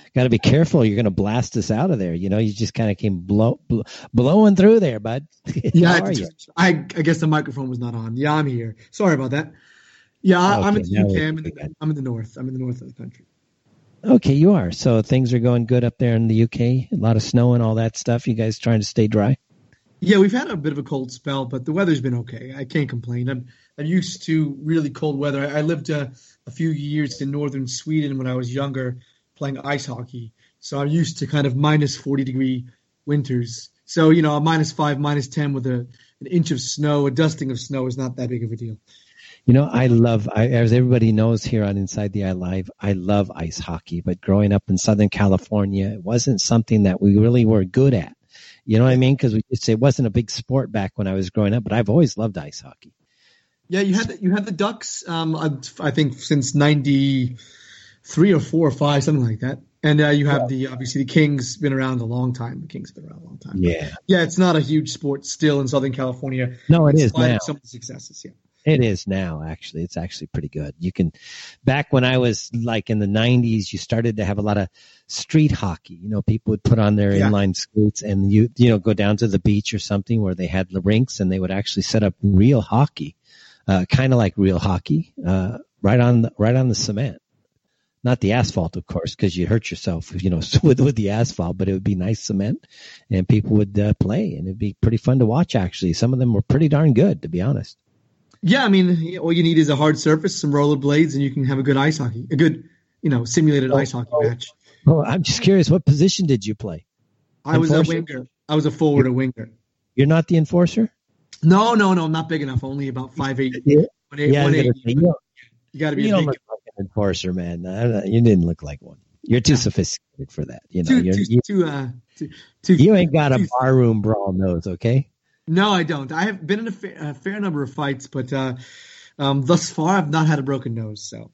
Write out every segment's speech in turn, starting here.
got to be careful. You're going to blast us out of there. You just kind of came blowing through there, bud. Yeah, How are you? I guess the microphone was not on. Yeah, I'm here. Sorry about that. Yeah, I'm in the UK. I'm in the north. I'm in the north of the country. Okay, you are. So things are going good up there in the UK. A lot of snow and all that stuff. You guys trying to stay dry? Yeah, we've had a bit of a cold spell, but the weather's been okay. I can't complain. I'm used to really cold weather. I lived a few years in northern Sweden when I was younger, playing ice hockey. So I'm used to kind of minus 40-degree winters. So, a -5, -10 with an inch of snow, a dusting of snow is not that big of a deal. As everybody knows here on Inside the Eye Live, I love ice hockey. But growing up in Southern California, it wasn't something that we really were good at. You know what I mean? Because it wasn't a big sport back when I was growing up, but I've always loved ice hockey. Yeah, you had the Ducks, I think since 93 or 4 or 5, something like that. And you have obviously the Kings, been around a long time. The Kings have been around a long time. Yeah. Yeah, it's not a huge sport still in Southern California. No, it is now. Some of the successes, yeah. It is now, actually. It's actually pretty good. Back when I was like in the 90s, you started to have a lot of street hockey. People would put on their inline skates and you go down to the beach or something where they had the rinks and they would actually set up real hockey, kind of like real hockey, right on the cement. Not the asphalt, of course, because you hurt yourself, with the asphalt, but it would be nice cement and people would play and it'd be pretty fun to watch, actually. Some of them were pretty darn good, to be honest. Yeah, I mean, all you need is a hard surface, some rollerblades, and you can have a good simulated ice hockey match. Oh, I'm just curious, what position did you play? I was a winger. I was a forward, a winger. You're not the enforcer? No, I'm not big enough. Only about 5'8". Yeah. 180. You got to be. You don't look like an enforcer, man. You didn't look like one. You're too sophisticated for that. You ain't got a barroom brawl nose, okay? No, I don't. I have been in a fair number of fights, but thus far I've not had a broken nose. So,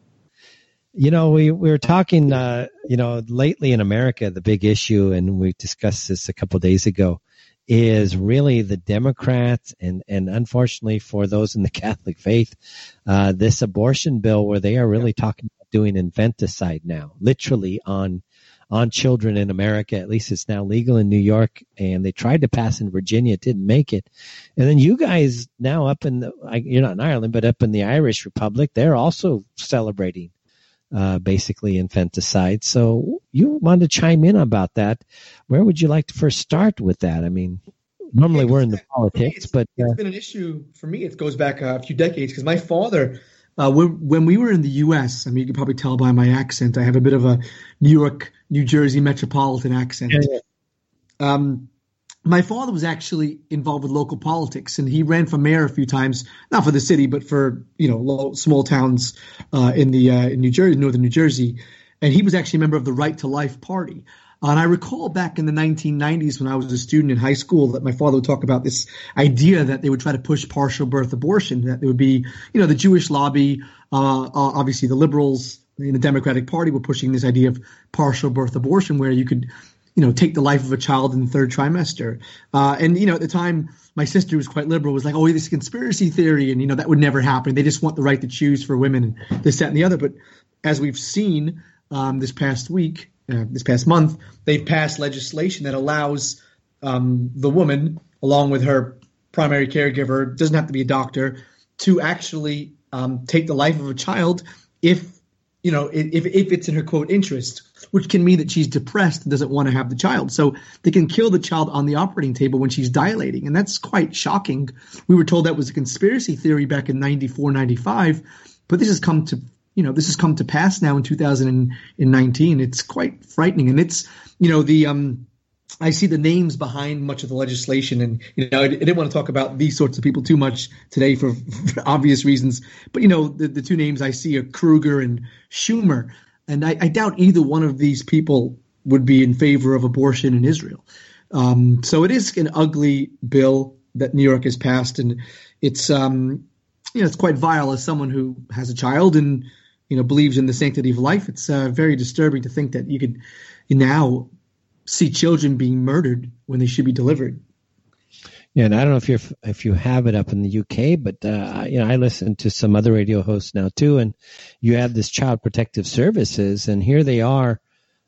we were talking, lately in America, the big issue, and we discussed this a couple of days ago, is really the Democrats and unfortunately for those in the Catholic faith, this abortion bill where they are really talking about doing infanticide now, literally on children in America. At least it's now legal in New York, and they tried to pass in Virginia. It didn't make it. And then you guys now you're not in Ireland, but up in the Irish Republic, they're also celebrating basically infanticide. So you wanted to chime in about that. Where would you like to first start with that? I mean, normally we're in the politics, but it's been an issue for me. It goes back a few decades because my father, when we were in the U.S., I mean, you can probably tell by my accent, I have a bit of a New York, New Jersey metropolitan accent. Yeah. My father was actually involved with local politics, and he ran for mayor a few times, not for the city, but for small towns in New Jersey, northern New Jersey. And he was actually a member of the Right to Life Party. And I recall back in the 1990s when I was a student in high school that my father would talk about this idea that they would try to push partial birth abortion, that there would be, the Jewish lobby, obviously the liberals in the Democratic Party were pushing this idea of partial birth abortion where you could, take the life of a child in the third trimester. And at the time, my sister was quite liberal, was like, oh, this is conspiracy theory. And, that would never happen. They just want the right to choose for women and this, that, and the other. But as we've seen this past month, they've passed legislation that allows the woman, along with her primary caregiver, doesn't have to be a doctor, to actually take the life of a child if it's in her quote interest, which can mean that she's depressed and doesn't want to have the child. So they can kill the child on the operating table when she's dilating. And that's quite shocking. We were told that was a conspiracy theory back in 94, 95, but this has come to pass now in 2019. It's quite frightening. And it's, I see the names behind much of the legislation, and I didn't want to talk about these sorts of people too much today for obvious reasons. But the two names I see are Kruger and Schumer, and I doubt either one of these people would be in favor of abortion in Israel. So it is an ugly bill that New York has passed, and it's it's quite vile as someone who has a child and believes in the sanctity of life. It's very disturbing to think that you could now see children being murdered when they should be delivered. Yeah, and I don't know if you have it up in the UK, but I listen to some other radio hosts now too, and you have this Child Protective Services, and here they are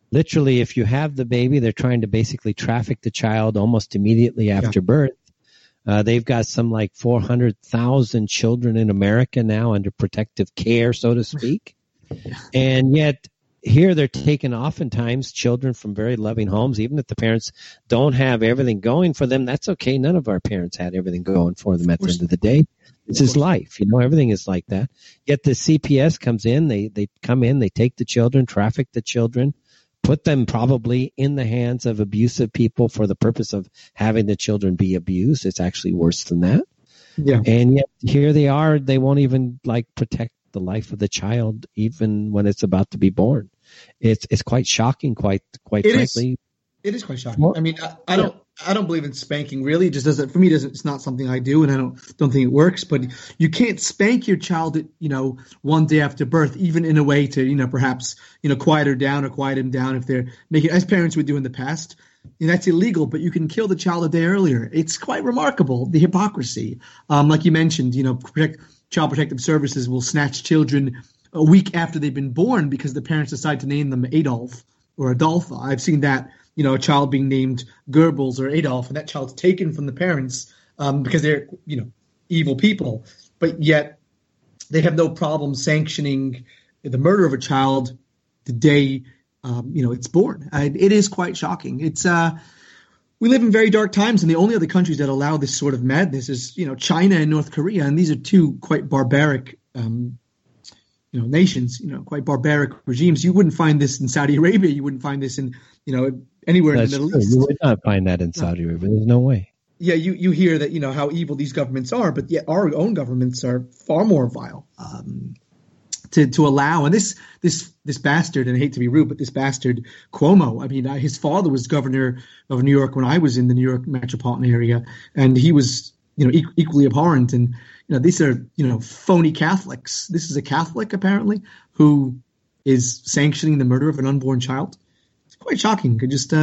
literally, if you have the baby, they're trying to basically traffic the child almost immediately after birth. They've got some like 400,000 children in America now under protective care, so to speak. And yet here they're taking oftentimes children from very loving homes, even if the parents don't have everything going for them. That's okay. None of our parents had everything going for them at the end of the day. This is life. Everything is like that. Yet the CPS comes in, they come in, they take the children, traffic the children, put them probably in the hands of abusive people for the purpose of having the children be abused. It's actually worse than that. Yeah. And yet here they are. They won't even protect the life of the child, even when it's about to be born. It's quite shocking, quite frankly. It is quite shocking. I mean, I don't believe in spanking. Really, it just doesn't. For me, it's not something I do, and I don't think it works. But you can't spank your child, one day after birth, even in a way to, perhaps, quiet her down or quiet him down if they're making, as parents would do in the past. That's illegal, but you can kill the child a day earlier. It's quite remarkable, the hypocrisy. Like you mentioned, Child Protective Services will snatch children a week after they've been born because the parents decide to name them Adolf or Adolpha. I've seen that, a child being named Goebbels or Adolf, and that child's taken from the parents because they're, evil people. But yet they have no problem sanctioning the murder of a child the day, it's born. It is quite shocking. We live in very dark times, and the only other countries that allow this sort of madness is, China and North Korea, and these are two quite barbaric nations, quite barbaric regimes. You wouldn't find this in Saudi Arabia. You wouldn't find this in, anywhere in the Middle East. You would not find that in Saudi Arabia. There's no way. Yeah, you hear that, how evil these governments are, but yet our own governments are far more vile. To allow, and this bastard, and I hate to be rude, but this bastard Cuomo, I mean, his father was governor of New York when I was in the New York metropolitan area, and he was, equally abhorrent. And these are, phony Catholics. This is a Catholic apparently who is sanctioning the murder of an unborn child. It's quite shocking.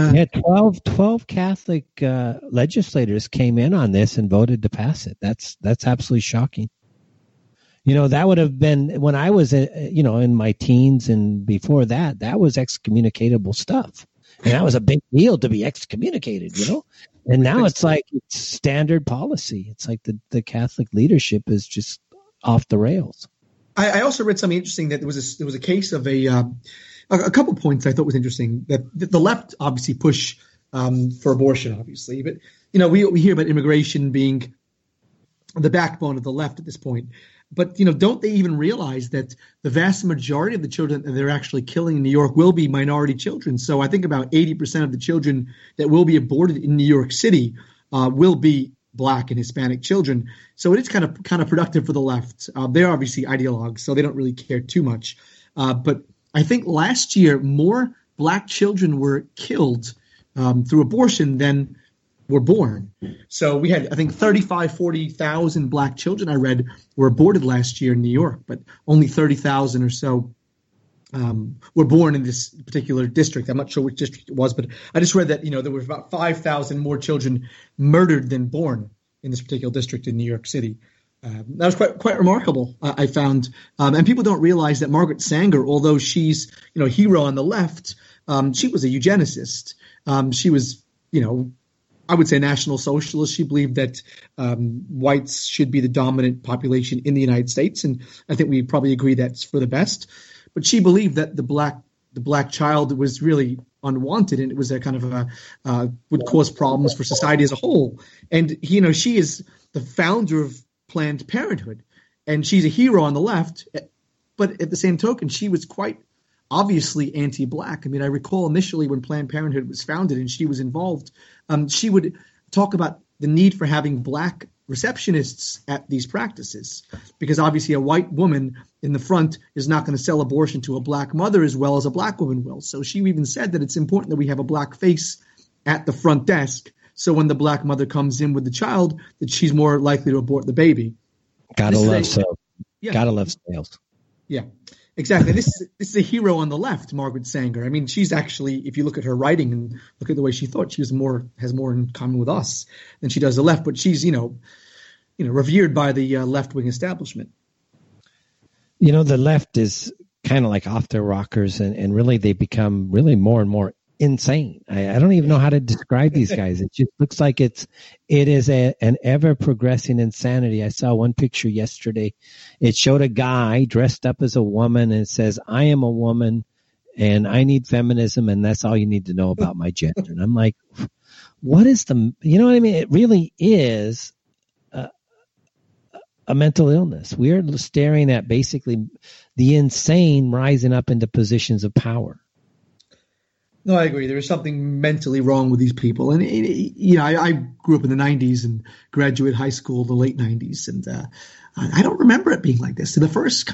12 Catholic legislators came in on this and voted to pass it. That's absolutely shocking. That would have been when I was, in my teens and before that, that was excommunicatable stuff. And that was a big deal to be excommunicated, And now it's like it's standard policy. It's like the Catholic leadership is just off the rails. I also read something interesting that there was a case of a couple points I thought was interesting that the left obviously push for abortion, obviously. But, we hear about immigration being the backbone of the left at this point. But, don't they even realize that the vast majority of the children that they're actually killing in New York will be minority children? So I think about 80% of the children that will be aborted in New York City will be Black and Hispanic children. So it is kind of productive for the left. They're obviously ideologues, so they don't really care too much. But I think last year more Black children were killed through abortion than were born. So we had, I think, 40,000 Black children I read were aborted last year in New York, but only 30,000 or so were born in this particular district. I'm not sure which district it was, but I just read that, there were about 5,000 more children murdered than born in this particular district in New York City. That was quite remarkable, I found. And people don't realize that Margaret Sanger, although she's, hero on the left, she was a eugenicist. She was, I would say national socialist. She believed that whites should be the dominant population in the United States, and I think we probably agree that's for the best. But she believed that the black child was really unwanted, and it was a kind of would cause problems for society as a whole. And she is the founder of Planned Parenthood, and she's a hero on the left. But at the same token, she was quite obviously anti-Black. I mean, I recall initially when Planned Parenthood was founded and she was involved, she would talk about the need for having Black receptionists at these practices, because obviously a white woman in the front is not going to sell abortion to a Black mother as well as a Black woman will. So she even said that it's important that we have a Black face at the front desk, so when the Black mother comes in with the child, that she's more likely to abort the baby. Gotta love sales. Yeah. Gotta love sales. Yeah. Exactly. This is a hero on the left, Margaret Sanger. I mean, she's actually, if you look at her writing and look at the way she thought, she has more in common with us than she does the left. But she's, revered by the left-wing establishment. The left is kind of like off their rockers, and really they become really more and more insane. I don't even know how to describe these guys. It just looks like it is an ever progressing insanity. I saw one picture yesterday. It showed a guy dressed up as a woman, and it says, "I am a woman and I need feminism, and that's all you need to know about my gender." And I'm like, what is you know what I mean? It really is a mental illness. We're staring at basically the insane rising up into positions of power. No, I agree. There is something mentally wrong with these people. And, I grew up in the 90s and graduated high school the late 90s. And I don't remember it being like this. So the first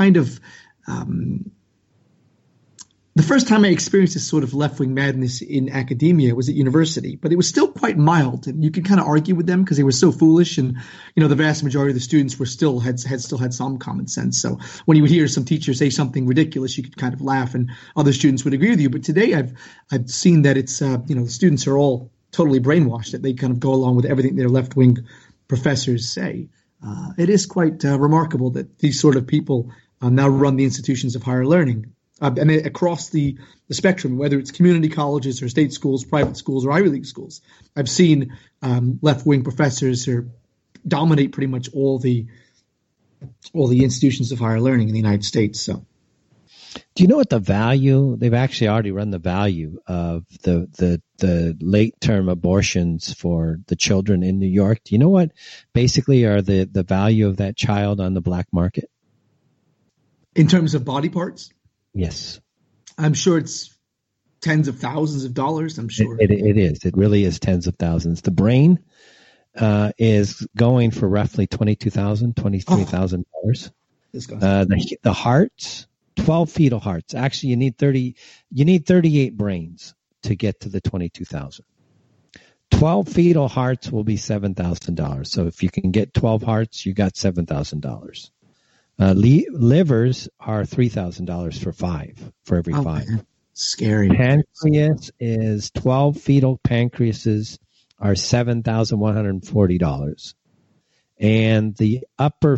time I experienced this sort of left-wing madness in academia was at university, but it was still quite mild, and you could kind of argue with them because they were so foolish, and the vast majority of the students were still had some common sense. So when you would hear some teacher say something ridiculous, you could kind of laugh, and other students would agree with you. But today, I've seen that it's the students are all totally brainwashed, that they kind of go along with everything their left-wing professors say. It is quite remarkable that these sort of people now run the institutions of higher learning. Across the spectrum, whether it's community colleges or state schools, private schools, or Ivy League schools, I've seen left-wing professors dominate pretty much all the institutions of higher learning in the United States. So, do you know what the value? They've actually already run the value of the late-term abortions for the children in New York. Do you know what basically are the value of that child on the black market in terms of body parts? Yes. I'm sure it's tens of thousands of dollars, I'm sure. It is. It really is tens of thousands. The brain is going for roughly $22,000, $23,000. The hearts, 12 fetal hearts. Actually, you need 38 brains to get to the 22,000. 12 fetal hearts will be $7,000. So if you can get 12 hearts, you got $7,000. Livers are $3,000 for every 5. Man. Scary. Pancreas is 12 fetal pancreases are $7,140. And the upper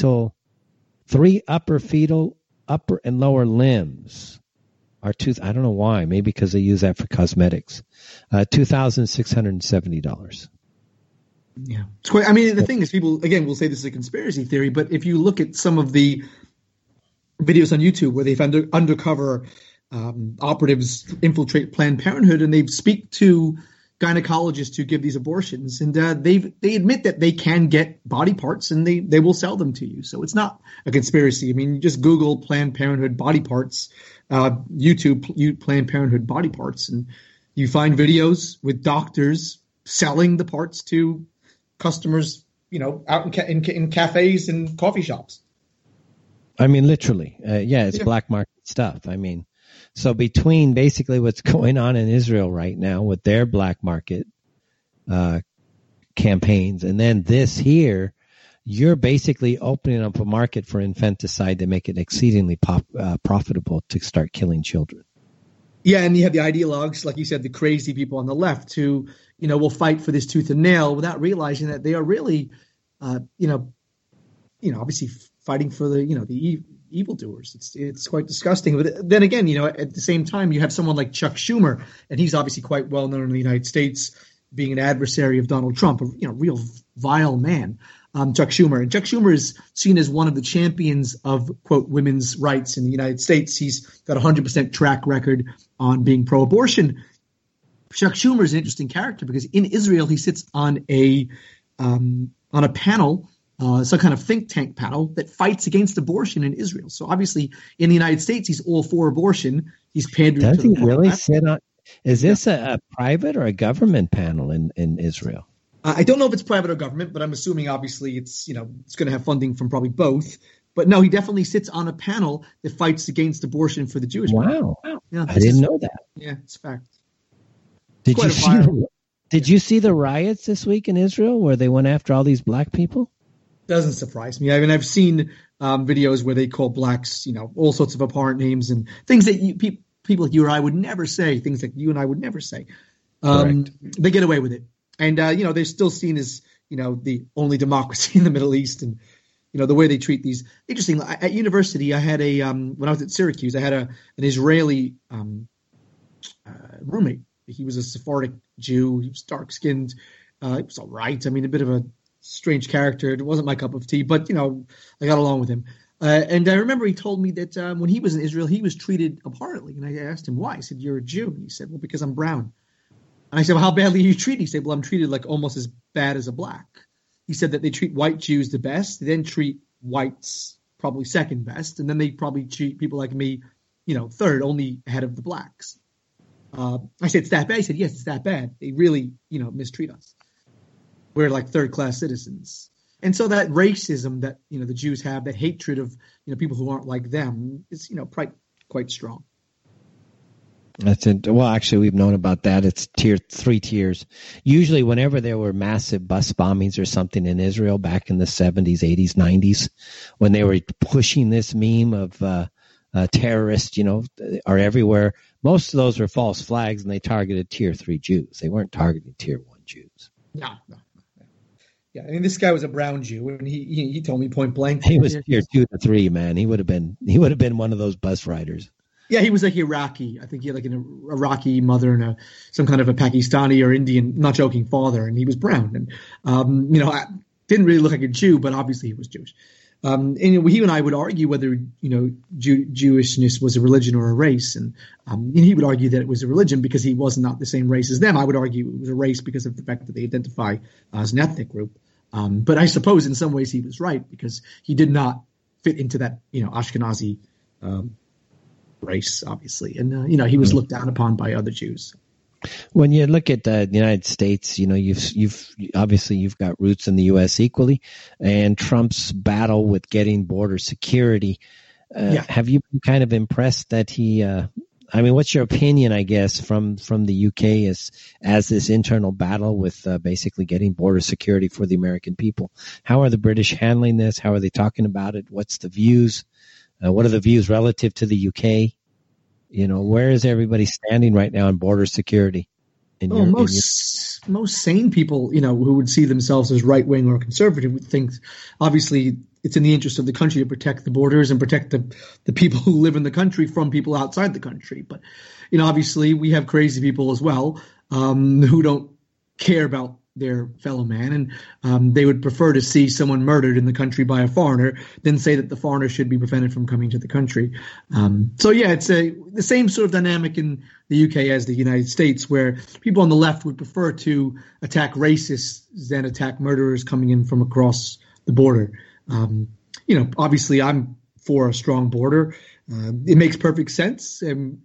and lower limbs are I don't know why, maybe because they use that for cosmetics. $2,670. Yeah. It's quite, I mean, the thing is, people, again, will say this is a conspiracy theory, but if you look at some of the videos on YouTube where they've undercover operatives infiltrate Planned Parenthood and they speak to gynecologists who give these abortions, and they admit that they can get body parts and they will sell them to you. So it's not a conspiracy. I mean, you just Google Planned Parenthood body parts, YouTube Planned Parenthood body parts, and you find videos with doctors selling the parts to customers, out in cafes and coffee shops. I mean, literally. It's black market stuff. I mean, so between basically what's going on in Israel right now with their black market campaigns and then this here, you're basically opening up a market for infanticide to make it exceedingly profitable to start killing children. Yeah, and you have the ideologues, like you said, the crazy people on the left who, will fight for this tooth and nail without realizing that they are really, obviously fighting for the evildoers. It's quite disgusting. But then again, at the same time, you have someone like Chuck Schumer, and he's obviously quite well known in the United States, being an adversary of Donald Trump, a real vile man. Chuck Schumer. And Chuck Schumer is seen as one of the champions of, quote, women's rights in the United States. He's got a 100% track record on being pro-abortion. Chuck Schumer is an interesting character because in Israel he sits on a panel, some kind of think tank panel that fights against abortion in Israel. So obviously in the United States he's all for abortion. He's pandering. Does he really sit on? Is this a private or a government panel in Israel? I don't know if it's private or government, but I'm assuming obviously it's it's going to have funding from probably both. But no, he definitely sits on a panel that fights against abortion for the Jewish people. Wow. Yeah, I didn't know that. Yeah, it's a fact. Did you see the riots this week in Israel where they went after all these black people? Doesn't surprise me. I mean, I've seen videos where they call blacks, all sorts of abhorrent names and things that people like you or I would never say, things that you and I would never say. They get away with it. And, they're still seen as, the only democracy in the Middle East. And the way they treat these. Interesting. At university, I had when I was at Syracuse, I had an Israeli roommate. He was a Sephardic Jew. He was dark skinned. He was all right. I mean, a bit of a strange character. It wasn't my cup of tea, but I got along with him. And I remember he told me that when he was in Israel, he was treated abhorrently. And I asked him why. I said, "You're a Jew." And he said, "Well, because I'm brown." And I said, "Well, how badly are you treated?" He said, "Well, I'm treated like almost as bad as a black." He said that they treat white Jews the best, they then treat whites probably second best, and then they probably treat people like me, third, only ahead of the blacks. I said, "It's that bad?" He said, "Yes, it's that bad. They really, mistreat us. We're like third-class citizens." And so that racism that, the Jews have, that hatred of, people who aren't like them is, quite strong. That's it. Well, actually, we've known about that. It's three tiers. Usually, whenever there were massive bus bombings or something in Israel back in the 70s, 80s, 90s, when they were pushing this meme of terrorists, are everywhere, most of those were false flags, and they targeted tier 3 Jews. They weren't targeting tier 1 Jews. No. Yeah, I mean, this guy was a brown Jew, and he told me point blank. He was tier 2 to 3, man. He would have been one of those bus riders. Yeah, he was like Iraqi. I think he had like an Iraqi mother and some kind of a Pakistani or Indian, not joking, father, and he was brown. And I didn't really look like a Jew, but obviously he was Jewish. And he and I would argue whether Jewishness was a religion or a race, and he would argue that it was a religion because he was not the same race as them. I would argue it was a race because of the fact that they identify as an ethnic group. But I suppose in some ways he was right because he did not fit into that Ashkenazi race, obviously, and he was looked down upon by other Jews. When you look at the United States, you've obviously got roots in the U.S. equally, and Trump's battle with getting border security. Have you been kind of impressed that he? What's your opinion, I guess, from the UK as this internal battle with basically getting border security for the American people? How are the British handling this? How are they talking about it? What's the views? What are the views relative to the UK? Where is everybody standing right now on border security? Most sane people, who would see themselves as right wing or conservative would think, obviously, it's in the interest of the country to protect the borders and protect the people who live in the country from people outside the country. But, obviously, we have crazy people as well who don't care about their fellow man, and they would prefer to see someone murdered in the country by a foreigner than say that the foreigner should be prevented from coming to the country. It's the same sort of dynamic in the UK as the United States, where people on the left would prefer to attack racists than attack murderers coming in from across the border. Obviously I'm for a strong border. It makes perfect sense.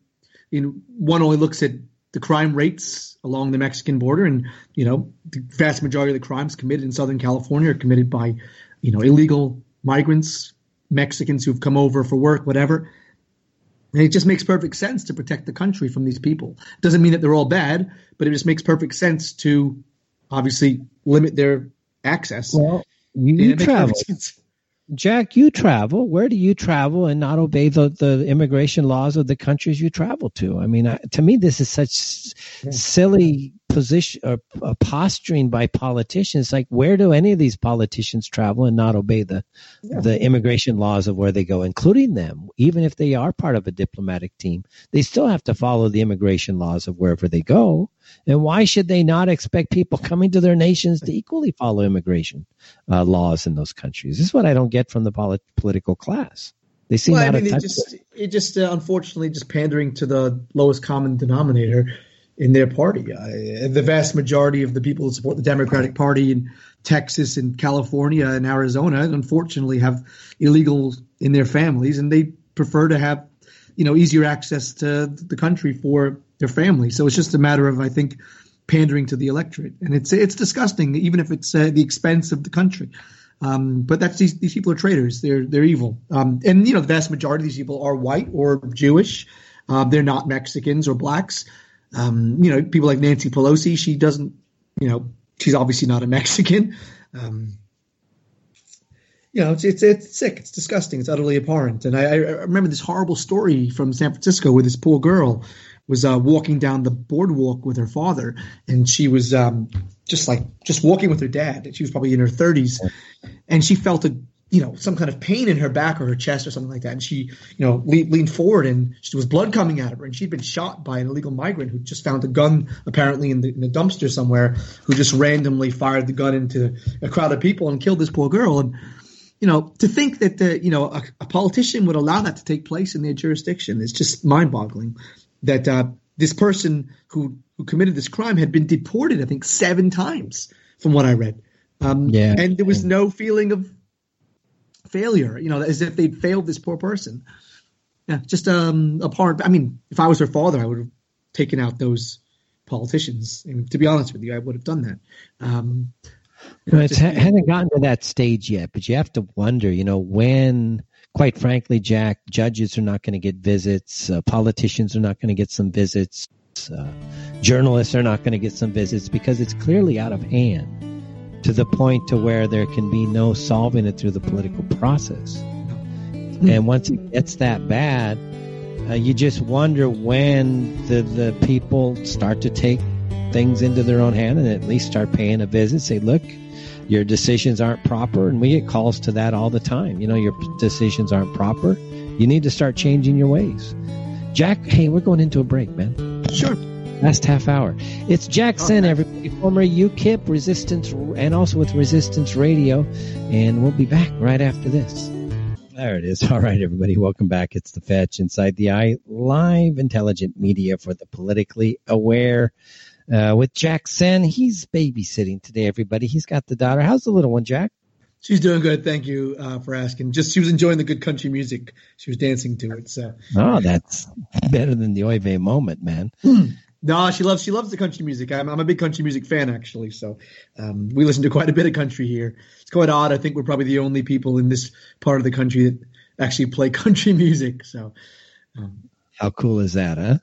One only looks at the crime rates along the Mexican border, and the vast majority of the crimes committed in Southern California are committed by illegal migrants, Mexicans who've come over for work, whatever. And it just makes perfect sense to protect the country from these people. It doesn't mean that they're all bad, but it just makes perfect sense to obviously limit their access. Well, you travel. Jack, you travel. Where do you travel and not obey the immigration laws of the countries you travel to? I mean, to me, this is such silly position or posturing by politicians. Like, where do any of these politicians travel and not obey the immigration laws of where they go, including them? Even if they are part of a diplomatic team, they still have to follow the immigration laws of wherever they go. And why should they not expect people coming to their nations to equally follow immigration laws in those countries? This is what I don't get from the political class. They seem out of touch. It just unfortunately just pandering to the lowest common denominator in their party. The vast majority of the people who support the Democratic Party in Texas and California and Arizona, unfortunately, have illegals in their families, and they prefer to have easier access to the country for their family. So it's just a matter of, I think, pandering to the electorate, and it's disgusting, even if it's the expense of the country. But that's these people are traitors. They're evil. And the vast majority of these people are white or Jewish. They're not Mexicans or blacks. People like Nancy Pelosi. She doesn't. She's obviously not a Mexican. It's sick. It's disgusting. It's utterly abhorrent. And I remember this horrible story from San Francisco where this poor girl was walking down the boardwalk with her father, and she was just walking with her dad. She was probably in her 30s, and she felt a some kind of pain in her back or her chest or something like that. And she, leaned forward and there was blood coming out of her. And she'd been shot by an illegal migrant who just found a gun apparently in the dumpster somewhere, who just randomly fired the gun into a crowd of people and killed this poor girl. And, to think that, a politician would allow that to take place in their jurisdiction is just mind-boggling. That this person who committed this crime had been deported, I think, 7 times from what I read. And there was no feeling of failure, as if they'd failed this poor person. Yeah, just a part. I mean, if I was her father, I would have taken out those politicians. And to be honest with you, I would have done that. It hasn't gotten to that stage yet, but you have to wonder, when, quite frankly, Jack, judges are not going to get visits, politicians are not going to get some visits, journalists are not going to get some visits, because it's clearly out of hand to the point to where there can be no solving it through the political process. And once it gets that bad, you just wonder when the people start to take things into their own hand and at least start paying a visit, say, look, your decisions aren't proper. And we get calls to that all the time. Your decisions aren't proper. You need to start changing your ways. Jack, hey, we're going into a break, man. Sure. Last half hour. It's Jack Sen, everybody, former UKIP Resistance, and also with Resistance Radio. And we'll be back right after this. There it is. All right, everybody. Welcome back. It's The Fetch Inside the Eye, live intelligent media for the politically aware. With Jack Sen. He's babysitting today, everybody. He's got the daughter. How's the little one, Jack? She's doing good. Thank you for asking. She was enjoying the good country music. She was dancing to it. So. Oh, that's better than the Oy Vey moment, man. No, she loves the country music. I'm a big country music fan, actually. So we listen to quite a bit of country here. It's quite odd. I think we're probably the only people in this part of the country that actually play country music. So how cool is that, huh?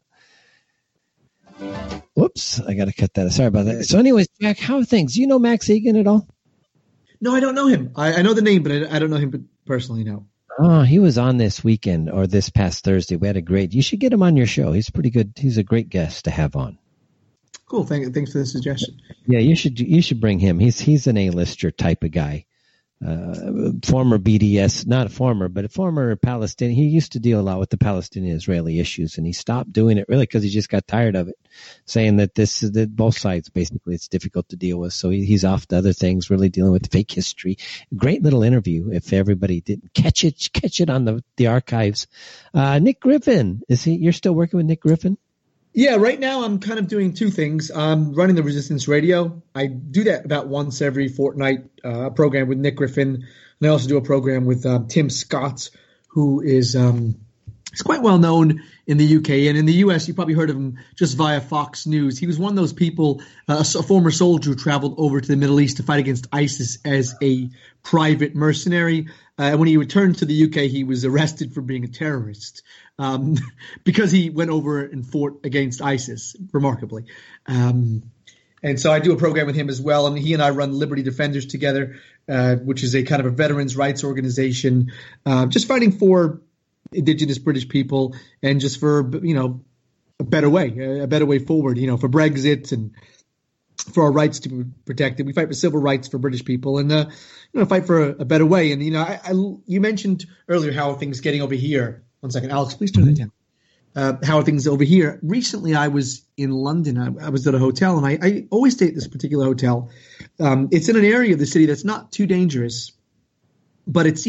Whoops, I got to cut that. Sorry about that. So anyways, Jack, how are things? Do you know Max Egan at all? No, I don't know him. I know the name, but I don't know him personally, no. Oh, he was on this weekend or this past Thursday. We had a great – you should get him on your show. He's pretty good. He's a great guest to have on. Cool. Thanks for the suggestion. Yeah, you should bring him. He's an A-lister type of guy. Former BDS, not former, but a former Palestinian. He used to deal a lot with the Palestinian-Israeli issues, and he stopped doing it really because he just got tired of it, saying that that both sides, basically, it's difficult to deal with. So he's off to other things, really dealing with fake history. Great little interview. If everybody didn't catch it on the archives. Nick Griffin, you're still working with Nick Griffin? Yeah, right now I'm kind of doing 2 things. I'm running the Resistance Radio. I do that about once every fortnight, a program with Nick Griffin. And I also do a program with Tim Scott, who is quite well known in the UK. And in the US, you probably heard of him just via Fox News. He was one of those people, a former soldier who traveled over to the Middle East to fight against ISIS as a private mercenary. And when he returned to the UK, he was arrested for being a terrorist because he went over and fought against ISIS, remarkably. And so I do a program with him as well. And he and I run Liberty Defenders together, which is a kind of a veterans' rights organization, just fighting for Indigenous British people and just for, a better way forward, for Brexit and for our rights to be protected. We fight for civil rights for British people and, fight for a better way. And, you mentioned earlier how are things getting over here. 1 second, Alex, please turn that down. How are things over here? Recently, I was in London. I was at a hotel, and I always stay at this particular hotel. It's in an area of the city that's not too dangerous, but it's,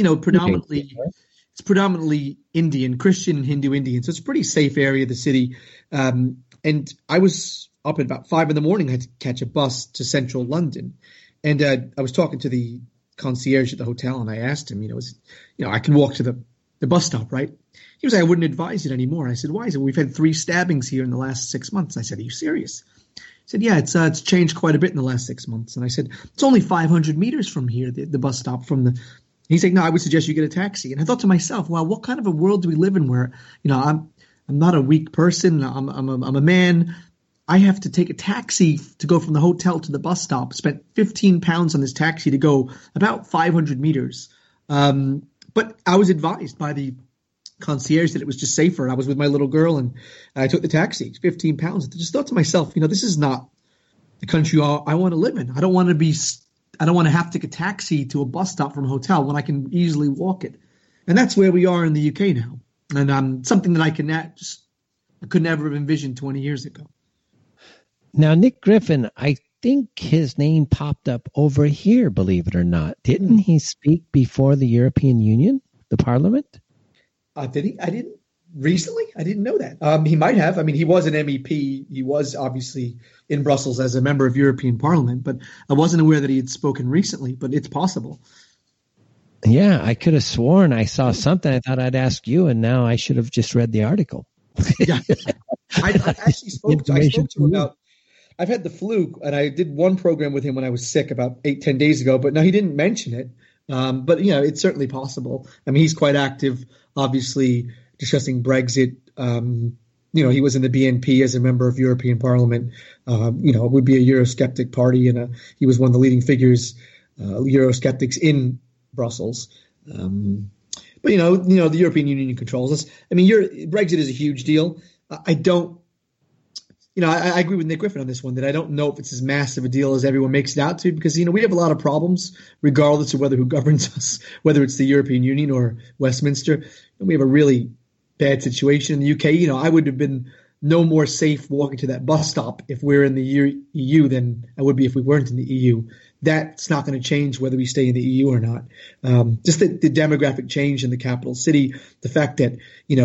predominantly Indian, Christian and Hindu Indian. So it's a pretty safe area of the city. And I was up at about 5 a.m. I had to catch a bus to central London. And I was talking to the concierge at the hotel, and I asked him, I can walk to the bus stop, right? He was like, I wouldn't advise it anymore. I said, why? He said, we've had 3 stabbings here in the last 6 months. I said, are you serious? He said, yeah, it's changed quite a bit in the last 6 months. And I said, it's only 500 meters from here, the bus stop from the. He's like, no, I would suggest you get a taxi. And I thought to myself, wow, what kind of a world do we live in where, I'm not a weak person. I'm a man. I have to take a taxi to go from the hotel to the bus stop. Spent £15 on this taxi to go about 500 meters. But I was advised by the concierge that it was just safer. I was with my little girl and I took the taxi. It's £15. I just thought to myself, this is not the country I want to live in. I don't want to be I don't want to have to take a taxi to a bus stop from a hotel when I can easily walk it. And that's where we are in the UK now. And something that I could never have envisioned 20 years ago. Now, Nick Griffin, I think his name popped up over here, believe it or not. Didn't he speak before the European Union, the Parliament? Did he? I didn't. Recently? I didn't know that. He might have. I mean, he was an MEP. He was obviously in Brussels as a member of European Parliament, but I wasn't aware that he had spoken recently, but it's possible. Yeah, I could have sworn I saw something. I thought I'd ask you, and now I should have just read the article. Yeah. I actually spoke to him about, I've had the flu, and I did one program with him when I was sick about 8-10 days ago, but no, he didn't mention it. But, it's certainly possible. I mean, he's quite active, obviously, discussing Brexit. He was in the BNP as a member of European Parliament. It would be a Eurosceptic party, and he was one of the leading figures, Eurosceptics in Brussels. But the European Union controls us. I mean, Brexit is a huge deal. I agree with Nick Griffin on this one, that I don't know if it's as massive a deal as everyone makes it out to, because, we have a lot of problems regardless of who governs us, whether it's the European Union or Westminster. And we have a really bad situation in the UK. I would have been no more safe walking to that bus stop if we're in the EU than I would be if we weren't in the EU. That's not going to change whether we stay in the EU or not. Just the demographic change in the capital city, the fact that,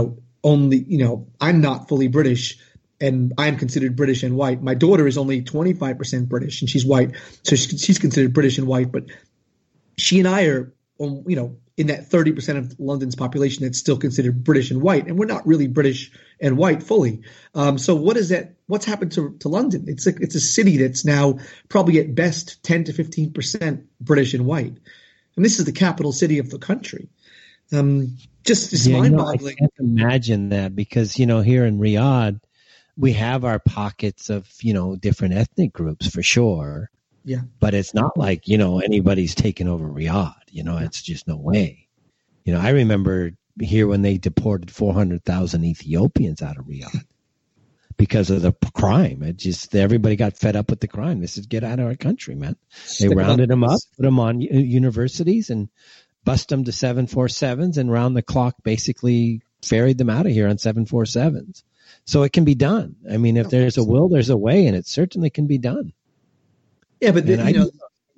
I'm not fully British and I'm considered British and white. My daughter is only 25% British and she's white. So she's considered British and white, but she and I are, in that 30% of London's population that's still considered British and white, and we're not really British and white fully. So what's happened to London? It's a city that's now probably at best 10 to 15% British and white. And this is the capital city of the country. It's mind-boggling. I can't imagine that because, here in Riyadh, we have our pockets of, different ethnic groups for sure. Yeah. But it's not like, anybody's taken over Riyadh. It's just no way. I remember here when they deported 400,000 Ethiopians out of Riyadh because of the crime. Everybody got fed up with the crime. This is get out of our country, man. They rounded them up, put them on universities and bust them to 747s and round the clock basically ferried them out of here on 747s. So it can be done. I mean, if there's a will, there's a way, and it certainly can be done. Yeah, but the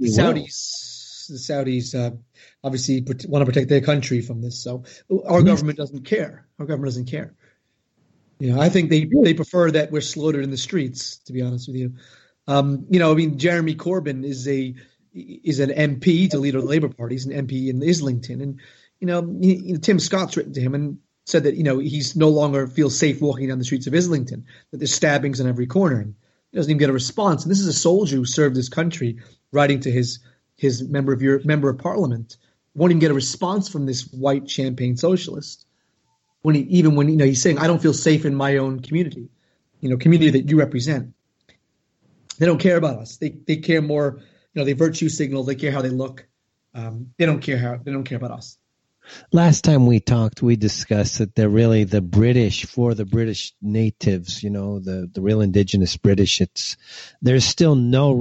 Saudis obviously want to protect their country from this. So our government doesn't care. Our government doesn't care. I think they prefer that we're slaughtered in the streets, to be honest with you. Jeremy Corbyn is an MP to lead the Labour Party. He's an MP in Islington. And, Tim Scott's written to him and said that, he's no longer feels safe walking down the streets of Islington, that there's stabbings on every corner. And he doesn't even get a response. And this is a soldier who served his country, writing to his member of Parliament. Won't even get a response from this white champagne socialist. When he's saying, I don't feel safe in my own community, community that you represent. They don't care about us. They care more, they virtue signal. They care how they look. They don't care about us. Last time we talked, we discussed that they're really the British for the British natives, the real indigenous British. There's still no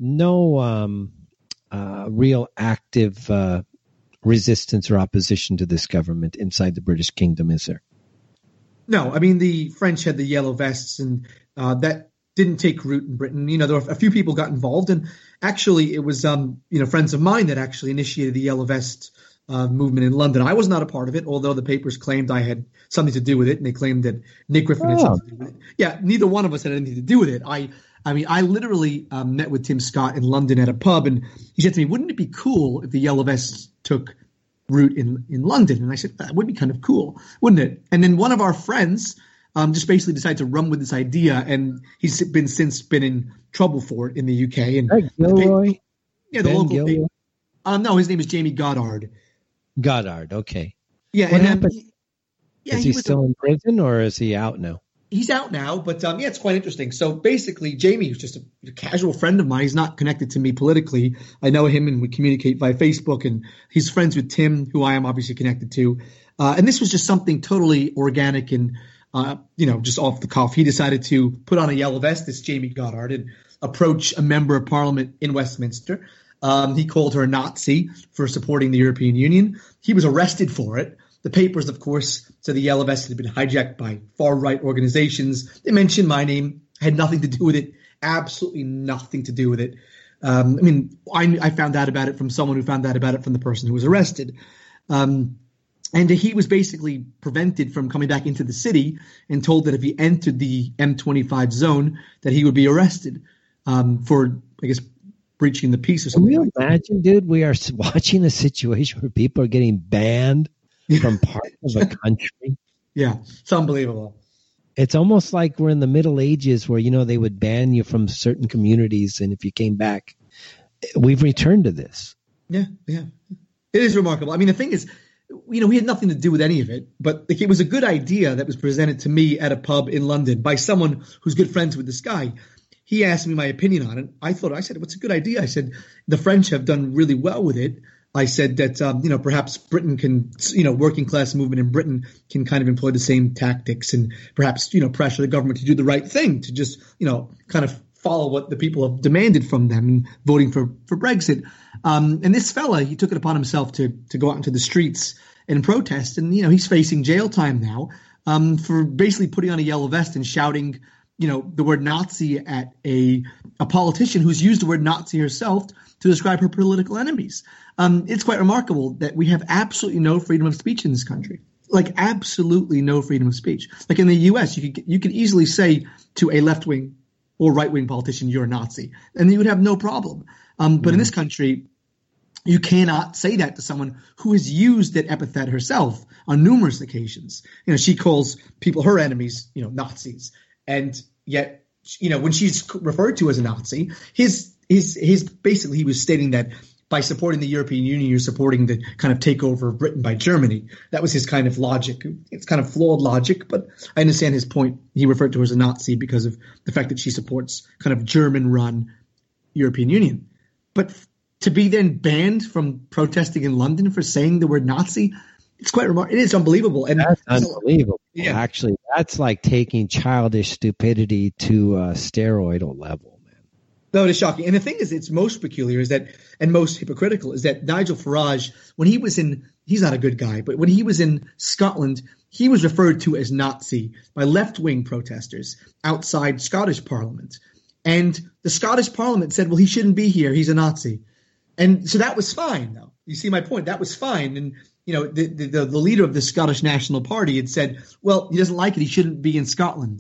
real active resistance or opposition to this government inside the British kingdom, is there? No, I mean, the French had the yellow vests, and that didn't take root in Britain. There were a few people got involved, and actually it was friends of mine that actually initiated the yellow vest movement in London. I was not a part of it, although the papers claimed I had something to do with it, and they claimed that Nick Griffin had something to do with it. Yeah, neither one of us had anything to do with it. I literally met with Tim Scott in London at a pub, and he said to me, wouldn't it be cool if the yellow vests took root in London? And I said, that would be kind of cool, wouldn't it? And then one of our friends just basically decided to run with this idea, and he's since been in trouble for it in the UK. And Gilroy? The local Gilroy? No, his name is Jamie Goddard. Goddard, okay. Yeah, what happened? Is he still in prison, or is he out now? He's out now, but it's quite interesting. So basically, Jamie was just a casual friend of mine. He's not connected to me politically. I know him, and we communicate via Facebook, and he's friends with Tim, who I am obviously connected to. And this was just something totally organic and, just off the cuff. He decided to put on a yellow vest, this Jamie Goddard, and approach a member of Parliament in Westminster. He called her a Nazi for supporting the European Union. He was arrested for it. The papers, of course, said the Yellow Vest had been hijacked by far-right organizations. They mentioned my name, had nothing to do with it, absolutely nothing to do with it. I found out about it from someone who found out about it from the person who was arrested. And he was basically prevented from coming back into the city and told that if he entered the M25 zone, that he would be arrested for, I guess, breaching the peace or something. Can you imagine, dude? We are watching a situation where people are getting banned from parts of a country. Yeah, it's unbelievable. It's almost like we're in the Middle Ages where, they would ban you from certain communities. And if you came back, we've returned to this. Yeah. It is remarkable. I mean, the thing is, we had nothing to do with any of it, but it was a good idea that was presented to me at a pub in London by someone who's good friends with this guy. He asked me my opinion on it. I said, what's a good idea? I said, the French have done really well with it. I said that, perhaps Britain can, working class movement in Britain can kind of employ the same tactics and perhaps, pressure the government to do the right thing, to just, kind of follow what the people have demanded from them in voting for Brexit. And this fella, he took it upon himself to go out into the streets and protest. And, he's facing jail time now for basically putting on a yellow vest and shouting, the word Nazi at a politician who's used the word Nazi herself to describe her political enemies. It's quite remarkable that we have absolutely no freedom of speech in this country. Like absolutely no freedom of speech. Like in the U.S., you could easily say to a left-wing or right-wing politician, you're a Nazi, and you would have no problem. But in this country, you cannot say that to someone who has used that epithet herself on numerous occasions. She calls people her enemies, Nazis. And yet, when she's referred to as a Nazi, his basically he was stating that by supporting the European Union, you're supporting the kind of takeover of Britain by Germany. That was his kind of logic. It's kind of flawed logic, but I understand his point. He referred to her as a Nazi because of the fact that she supports kind of German-run European Union. But to be then banned from protesting in London for saying the word Nazi, it's quite remarkable. It is unbelievable. And that's unbelievable. Yeah. Actually, that's like taking childish stupidity to a steroidal level. No, it is shocking. And the thing is, it's most peculiar is that, and most hypocritical, is that Nigel Farage, when he was he's not a good guy, but when he was in Scotland, he was referred to as Nazi by left-wing protesters outside Scottish Parliament. And the Scottish Parliament said, well, he shouldn't be here. He's a Nazi. And so that was fine, though. You see my point? That was fine. And, the leader of the Scottish National Party had said, well, he doesn't like it. He shouldn't be in Scotland.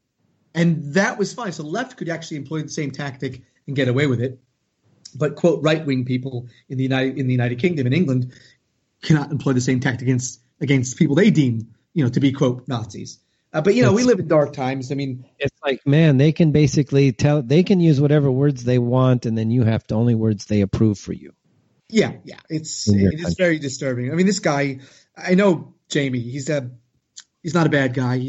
And that was fine. So the left could actually employ the same tactic and get away with it. But, quote, right-wing people in the United Kingdom and England cannot employ the same tactic against people they deem, to be, quote, Nazis. But, we live in dark times. I mean, it's like, man, they can basically they can use whatever words they want, and then you have to only words they approve for you. Yeah. It is very disturbing. I mean, this guy, I know Jamie, he's not a bad guy.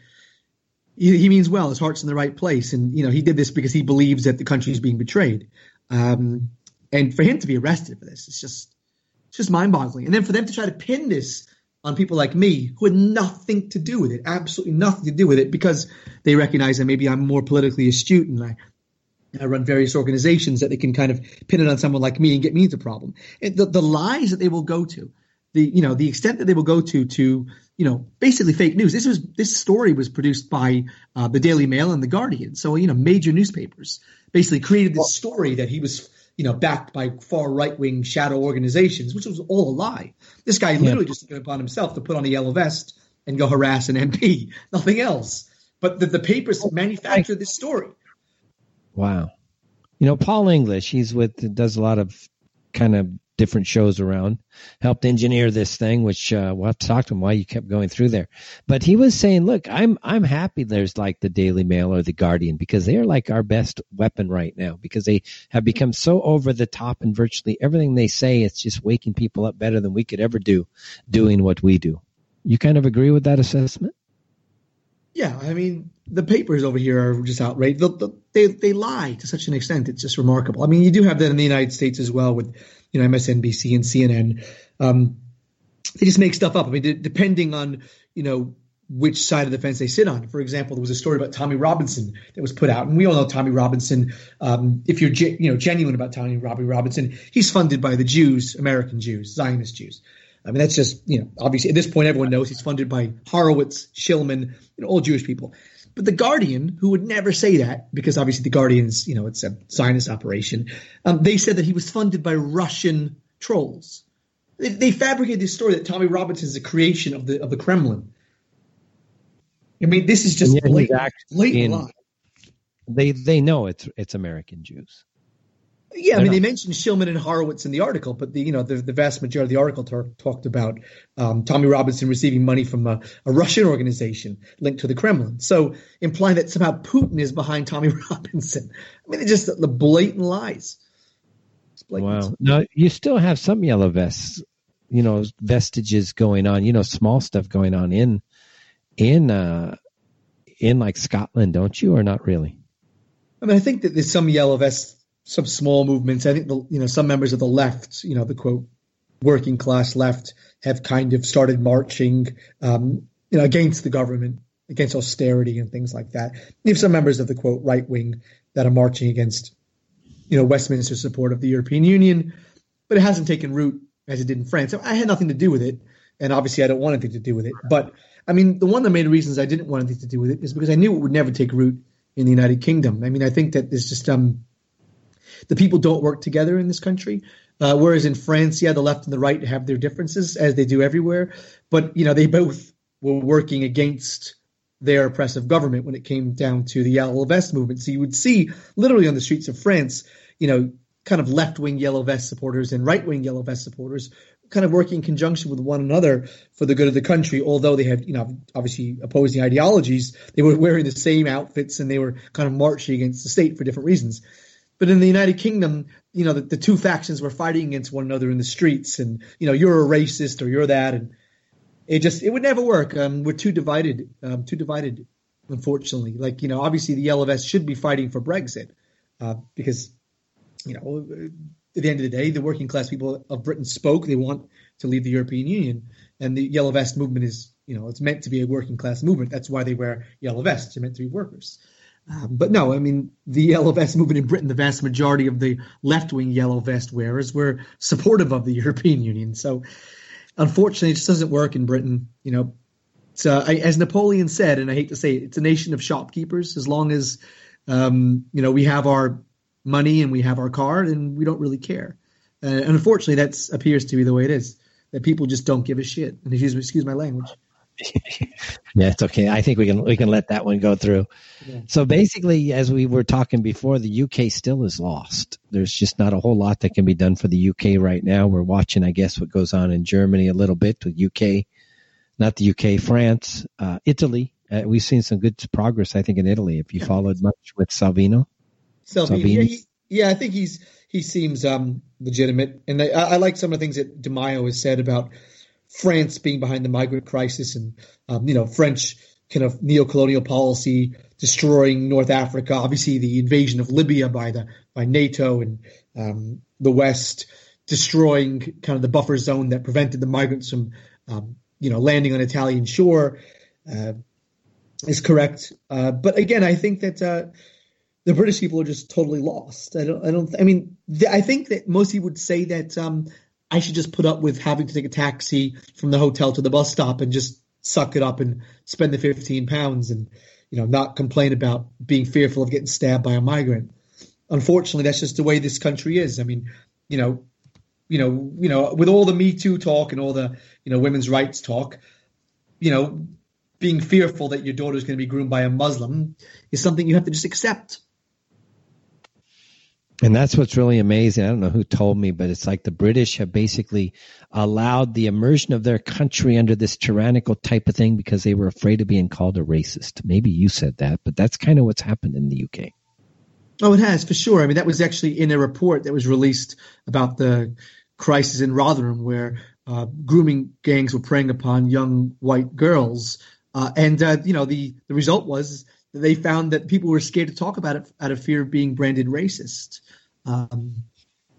He means well. His heart's in the right place. And, he did this because he believes that the country is being betrayed. And for him to be arrested for this, it's just mind-boggling. And then for them to try to pin this on people like me who had nothing to do with it, absolutely nothing to do with it, because they recognize that maybe I'm more politically astute and I run various organizations, that they can kind of pin it on someone like me and get me into problem. And the lies that they will go to, the extent that they will go to basically fake news. This story was produced by the Daily Mail and the Guardian. So, major newspapers basically created this story that he was, backed by far right-wing shadow organizations, which was all a lie. This guy literally just took it upon himself to put on a yellow vest and go harass an MP, nothing else. But the papers manufactured this story. Wow. Paul English, does a lot of kind of different shows around, helped engineer this thing, which we'll have to talk to him why you kept going through there. But he was saying, look, I'm happy there's like the Daily Mail or the Guardian, because they are like our best weapon right now, because they have become so over the top, and virtually everything they say, it's just waking people up better than we could ever do doing what we do. You kind of agree with that assessment? Yeah, I mean, the papers over here are just outraged. They lie to such an extent. It's just remarkable. I mean, you do have that in the United States as well with, MSNBC and CNN. They just make stuff up. I mean, depending on, which side of the fence they sit on. For example, there was a story about Tommy Robinson that was put out, and we all know Tommy Robinson. If you're genuine about Tommy Robinson, he's funded by the Jews, American Jews, Zionist Jews. I mean, that's just, obviously at this point everyone knows he's funded by Horowitz, Shillman, all Jewish people. But The Guardian, who would never say that, because obviously The Guardian's, it's a Zionist operation, they said that he was funded by Russian trolls. They fabricated this story that Tommy Robinson is a creation of the Kremlin. I mean, this is just blatant lie. They know it's American Jews. Yeah, I mean, they mentioned Shillman and Horowitz in the article, but the vast majority of the article talked about Tommy Robinson receiving money from a Russian organization linked to the Kremlin. So implying that somehow Putin is behind Tommy Robinson. I mean, it's just the blatant lies. Wow. Now, you still have some yellow vests, vestiges going on, small stuff going on in like Scotland, don't you, or not really? I mean, I think that there's some yellow vests, some small movements. I think some members of the left, the quote working class left, have kind of started marching, against the government, against austerity and things like that. You have some members of the quote right wing that are marching against, Westminster's support of the European Union, but it hasn't taken root as it did in France. I had nothing to do with it, and obviously I don't want anything to do with it. But I mean, one of the main reasons I didn't want anything to do with it is because I knew it would never take root in the United Kingdom. I mean, I think that there's just the people don't work together in this country. Whereas in France, the left and the right have their differences, as they do everywhere. But, they both were working against their oppressive government when it came down to the Yellow Vest movement. So you would see literally on the streets of France, kind of left-wing Yellow Vest supporters and right-wing Yellow Vest supporters kind of working in conjunction with one another for the good of the country. Although they had, obviously opposing ideologies, they were wearing the same outfits and they were kind of marching against the state for different reasons. But in the United Kingdom, the two factions were fighting against one another in the streets, and you're a racist or you're that, and it would never work. We're too divided, unfortunately. Like obviously the Yellow Vests should be fighting for Brexit, because at the end of the day, the working class people of Britain spoke. They want to leave the European Union, and the Yellow Vest movement is it's meant to be a working class movement. That's why they wear yellow vests. They're meant to be workers. But no, I mean, the Yellow Vest movement in Britain, the vast majority of the left-wing Yellow Vest wearers were supportive of the European Union. So, unfortunately, it just doesn't work in Britain. As Napoleon said, and I hate to say it, it's a nation of shopkeepers. As long as, we have our money and we have our car, and we don't really care. And unfortunately, that appears to be the way it is, that people just don't give a shit. And excuse my language. Yeah, it's okay. I think we can let that one go through. Yeah. So basically, as we were talking before, the UK still is lost. There's just not a whole lot that can be done for the UK right now. We're watching, I guess, what goes on in Germany a little bit with UK, not the UK, France, Italy. We've seen some good progress, I think, in Italy. If you followed much with Salvini. Yeah, I think he seems legitimate, and I like some of the things that Di Maio has said about France being behind the migrant crisis and, French kind of neo-colonial policy destroying North Africa. Obviously, the invasion of Libya by NATO and the West destroying kind of the buffer zone that prevented the migrants from, landing on Italian shore is correct. But again, I think that the British people are just totally lost. I think that most people would say that I should just put up with having to take a taxi from the hotel to the bus stop and just suck it up and spend the £15 and, not complain about being fearful of getting stabbed by a migrant. Unfortunately, that's just the way this country is. I mean, with all the Me Too talk and all the, women's rights talk, being fearful that your daughter is going to be groomed by a Muslim is something you have to just accept. And that's what's really amazing. I don't know who told me, but it's like the British have basically allowed the immersion of their country under this tyrannical type of thing because they were afraid of being called a racist. Maybe you said that, but that's kind of what's happened in the UK. Oh, it has, for sure. I mean, that was actually in a report that was released about the crisis in Rotherham where grooming gangs were preying upon young white girls. The result was that they found that people were scared to talk about it out of fear of being branded racist.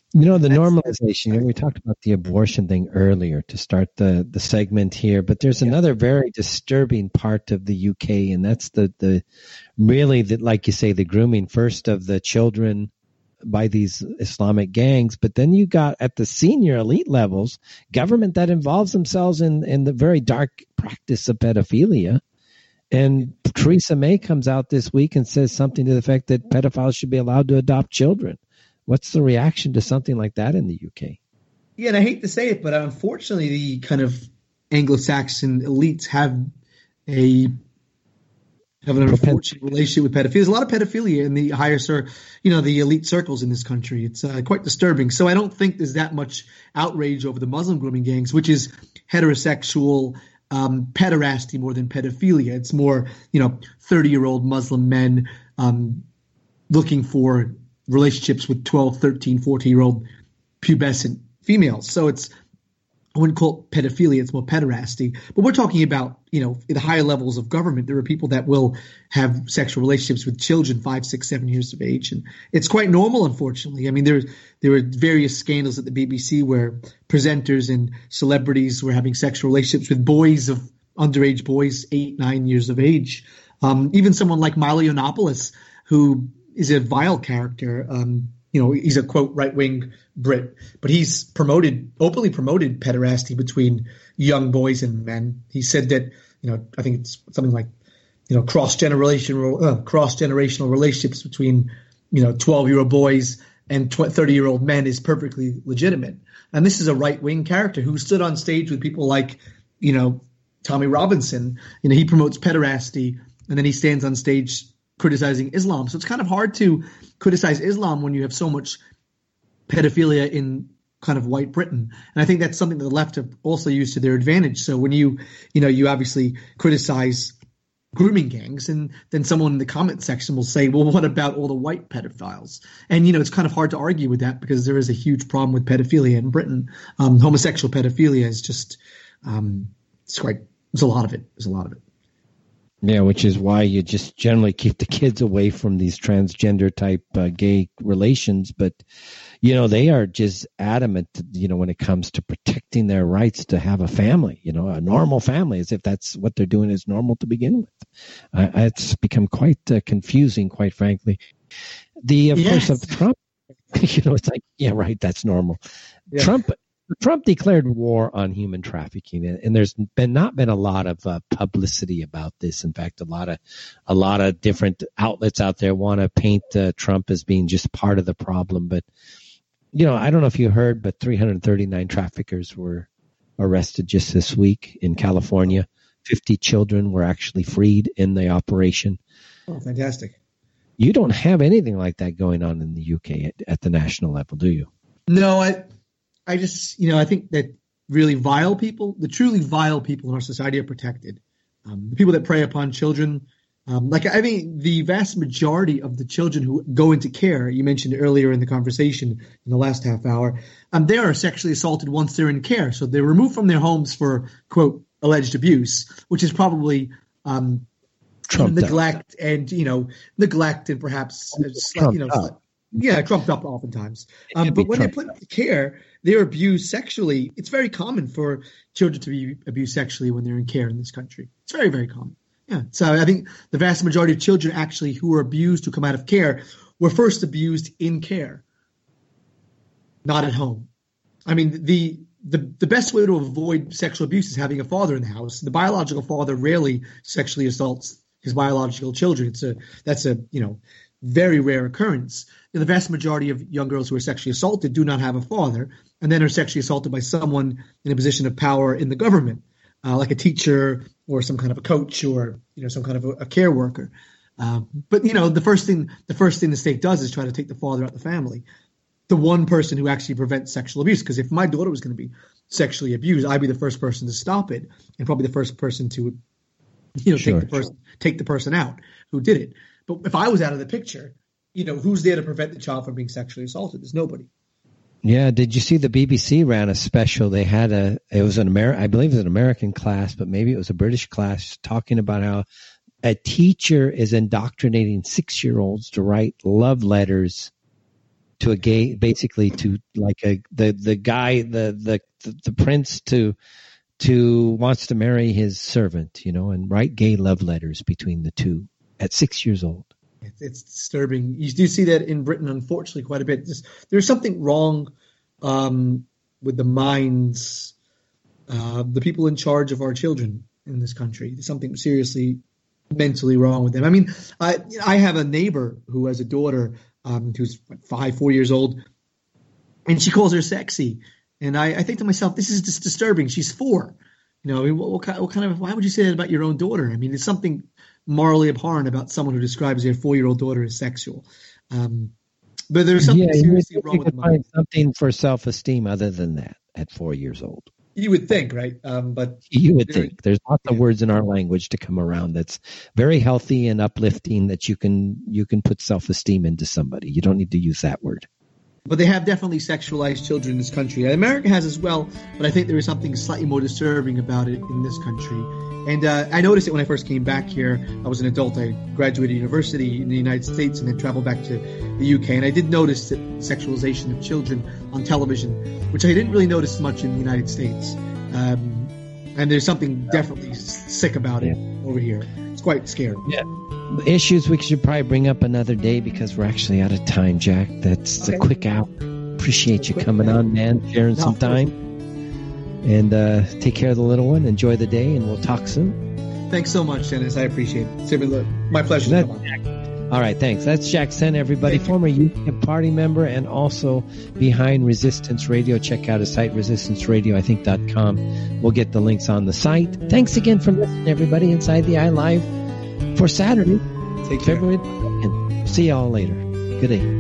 The normalization, we talked about the abortion thing earlier to start the segment here, but there's another very disturbing part of the UK, and that's the like you say, the grooming first of the children by these Islamic gangs, but then you got at the senior elite levels, government that involves themselves in the very dark practice of pedophilia. And Theresa May comes out this week and says something to the effect that pedophiles should be allowed to adopt children. What's the reaction to something like that in the UK? Yeah, and I hate to say it, but unfortunately, the kind of Anglo-Saxon elites have an unfortunate relationship with pedophilia. There's a lot of pedophilia in the the elite circles in this country. It's quite disturbing. So I don't think there's that much outrage over the Muslim grooming gangs, which is heterosexual pederasty more than pedophilia. It's more, 30-year-old Muslim men looking for relationships with 12, 13, 14-year-old pubescent females. So I wouldn't call it pedophilia, it's more pederasty. But we're talking about, in the higher levels of government, there are people that will have sexual relationships with children 5, 6, 7 years of age. And it's quite normal, unfortunately. I mean, there were various scandals at the BBC where presenters and celebrities were having sexual relationships with underage boys, 8, 9 years of age. Even someone like Milo Yiannopoulos, who is a vile character. He's a quote right-wing Brit, but he's openly promoted pederasty between young boys and men. He said that, I think it's something like, cross-generational relationships between, 12-year-old boys and 30-year-old men is perfectly legitimate. And this is a right-wing character who stood on stage with people like, Tommy Robinson. He promotes pederasty, and then he stands on stage criticizing Islam. So it's kind of hard to criticize Islam when you have so much pedophilia in kind of white Britain. And I think that's something that the left have also used to their advantage. So when you obviously criticize grooming gangs, and then someone in the comment section will say, well, what about all the white pedophiles? And, it's kind of hard to argue with that because there is a huge problem with pedophilia in Britain. Homosexual pedophilia is just, there's a lot of it. Yeah, which is why you just generally keep the kids away from these transgender type gay relations. But, they are just adamant, when it comes to protecting their rights to have a family, a normal family, as if that's what they're doing is normal to begin with. It's become quite confusing, quite frankly. Of course, of Trump, it's like, yeah, right, that's normal. Yeah. Trump declared war on human trafficking, and there's not been a lot of publicity about this. In fact, a lot of different outlets out there want to paint Trump as being just part of the problem. But I don't know if you heard, but 339 traffickers were arrested just this week in California. 50 children were actually freed in the operation. Oh, fantastic! You don't have anything like that going on in the UK at the national level, do you? No, I just, I think that really vile people, the truly vile people in our society are protected. The people that prey upon children, the vast majority of the children who go into care, you mentioned earlier in the conversation in the last half hour, they are sexually assaulted once they're in care. So they're removed from their homes for, quote, alleged abuse, which is probably neglect and perhaps, trumped up oftentimes. But when they're put into care, they're abused sexually. It's very common for children to be abused sexually when they're in care in this country. It's very, very common. Yeah. So I think the vast majority of children actually who were abused, who come out of care, were first abused in care, not at home. I mean, the best way to avoid sexual abuse is having a father in the house. The biological father rarely sexually assaults his biological children. That's a very rare occurrence. The vast majority of young girls who are sexually assaulted do not have a father, and then are sexually assaulted by someone in a position of power in the government, like a teacher or some kind of a coach or some kind of a care worker. But the first thing the state does is try to take the father out of the family, the one person who actually prevents sexual abuse. Because if my daughter was going to be sexually abused, I'd be the first person to stop it, and probably the first person to take the person out who did it. But if I was out of the picture, who's there to prevent the child from being sexually assaulted? There's nobody. Yeah. Did you see the BBC ran a special? They had I believe it was an American class, but maybe it was a British class, talking about how a teacher is indoctrinating 6-year-olds to write love letters to a gay, basically to like the prince to wants to marry his servant, and write gay love letters between the two at 6 years old. It's disturbing. You do see that in Britain, unfortunately, quite a bit. There's something wrong with the minds, the people in charge of our children in this country. There's something seriously mentally wrong with them. I mean, I have a neighbor who has a daughter who's 4 years old, and she calls her sexy. And I think to myself, this is just disturbing. She's 4. What kind of, why would you say that about your own daughter? I mean, it's something morally abhorrent about someone who describes their 4-year-old daughter as sexual. But there's something seriously wrong with the mind. Find something for self-esteem other than that at 4 years old. You would think, right? But you would think there's lots of words in our language to come around that's very healthy and uplifting that you can put self-esteem into somebody. You don't need to use that word. But they have definitely sexualized children in this country. America has as well, but I think there is something slightly more disturbing about it in this country. And I noticed it when I first came back here. I was an adult. I graduated university in the United States and then traveled back to the UK. And I did notice that sexualization of children on television, which I didn't really notice much in the United States. And there's something definitely sick about it over here. It's quite scary. Yeah. Issues we should probably bring up another day because we're actually out of time, Jack. That's a quick hour. Appreciate you coming on, man, sharing some time. And take care of the little one. Enjoy the day, and we'll talk soon. Thanks so much, Dennis. I appreciate it. It's my pleasure to come on. All right, thanks. That's Jack Sen, everybody, former UKIP party member and also behind Resistance Radio. Check out his site, resistanceradio.com. We'll get the links on the site. Thanks again for listening, everybody, inside the iLive for Saturday, February 2nd. See y'all later. Good day.